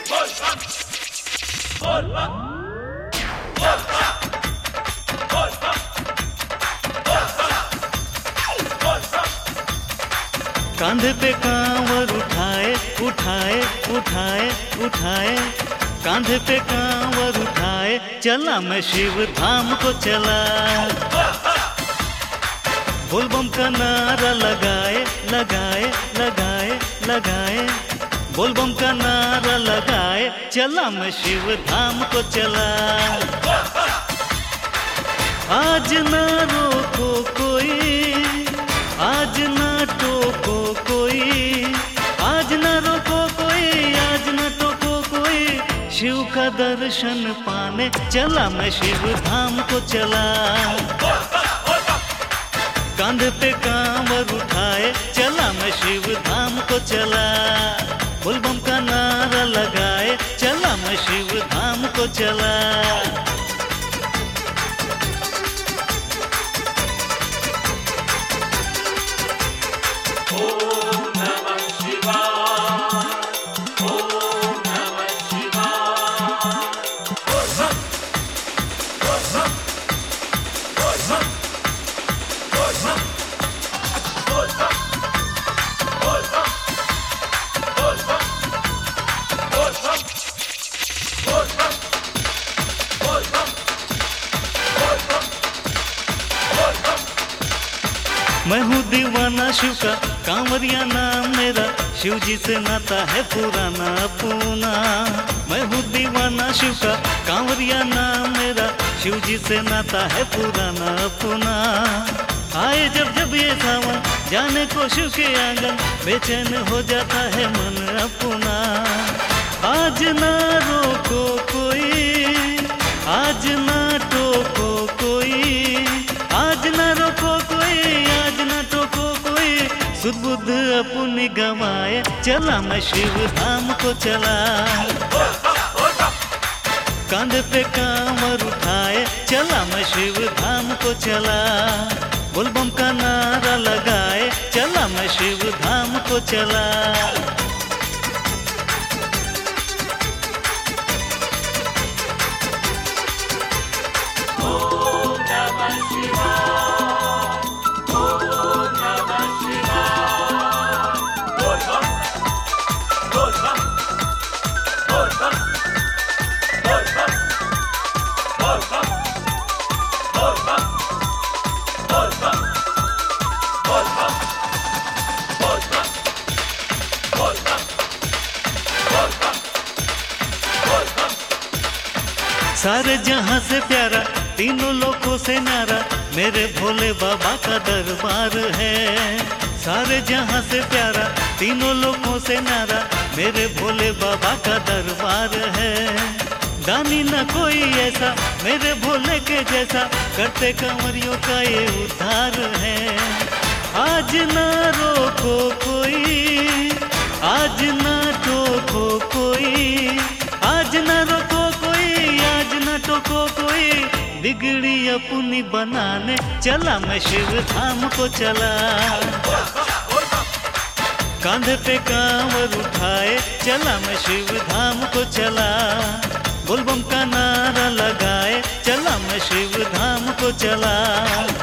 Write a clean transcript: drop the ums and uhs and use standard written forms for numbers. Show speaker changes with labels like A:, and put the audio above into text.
A: कांधे पे कांवर उठाए उठाए उठाए उठाए, कांधे पे कांवर उठाए, चला मैं शिव धाम को चला। बोल बम का नारा लगाए लगाए लगाए लगाए, बोल बम का नारा लगाए, चला मैं शिव धाम को चला। आज ना रोको कोई, आज ना टोको कोई, आज ना रोको कोई, आज ना टोको कोई, शिव का दर्शन पाने चला मैं शिव धाम को चला। कांधे पे कांवर उठाए, चला मैं शिव धाम को चला। बोल बम का नारा लगाए, चला मैं शिव धाम को चला। मैं हूँ दीवाना शिव का, कांवरिया नाम मेरा, शिव जी से नाता है पुराना अपना। मैं हूँ दीवाना शिव का, कांवरिया नाम मेरा, शिव जी से नाता है पुराना अपना। आए जब जब ये सावन, जाने को शिव के आंगन, बेचैन हो जाता है मन अपना। आज ना रोको कोई, आज ना टोको कोई, आज ना रोको कोई, आज ना टोको कोई, सुध बुध अपनी गवाए, चला मैं शिव धाम को चला। कांधे पे कांवर उठाए, चला मैं शिव धाम को चला। बोल बम का नारा लगाए, चला मैं शिव धाम को चला। सारे जहां से प्यारा, तीनों लोगों से न्यारा, मेरे भोले बाबा का दरबार है। सारे जहां से प्यारा, तीनों लोगों से न्यारा, मेरे भोले बाबा का दरबार है। दानी न कोई ऐसा, मेरे भोले के जैसा, करते कंवरियों का ये उद्धार है। आज ना रोको कोई, आज ना टोको कोई, आज ना रोको कोई, आज ना टोको कोई, बिगड़ी अपनी बनाने चला मैं शिव धाम को चला। कांधे पे कांवर उठाए, चला मैं शिव धाम को चला। बोल बम का नारा लगाए, चला मैं शिव धाम को चला।